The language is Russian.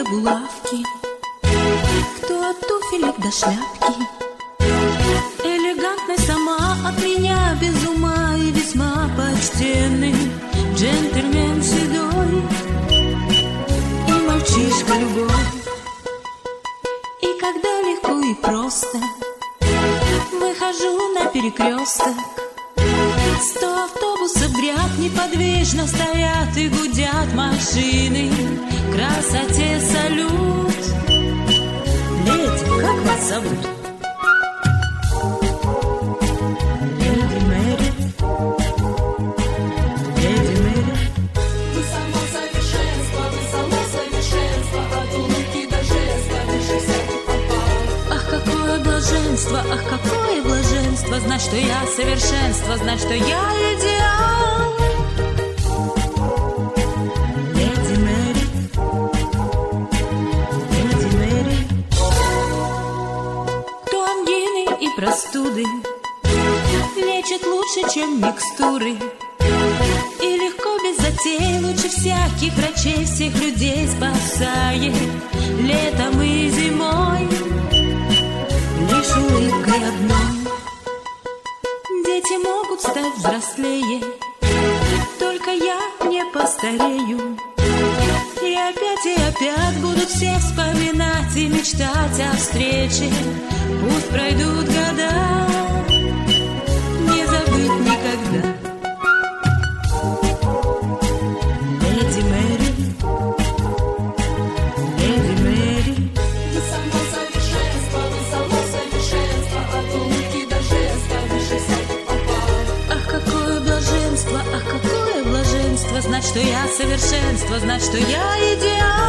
булавки, кто от туфелек до шляпки. Элегантный сама от меня без ума и весьма почтенный джентльмен седой и мальчишка любой. И когда легко и просто выхожу на перекресток, 100 автобусов в ряд неподвижно стоят и гудят машины. Красоте салют. Леди, как вас зовут? Леди Мэри. Леди Мэри. Вы само совершенство, от улыбки до жеста, выше всяких похвал. Ах, какое блаженство, ах, какое блаженство, знать, что я совершенство, знать, что я идеал. Леди Мэри, Леди Мэри. Кто ангины и простуды лечит лучше, чем микстуры, и легко без затей лучше всяких врачей всех людей спасает летом и зимой. Лишь улыбкой одной дети могут стать взрослее, только я не постарею. И опять будут все вспоминать и мечтать о встрече. Пусть пройдут года, не забыть никогда. Леди Мэри, Леди Мэри. Вы само совершенство, от улыбки до жеста, выше всяких похвал. Ах, какое блаженство, знать, что я совершенство, знать, что я идеал.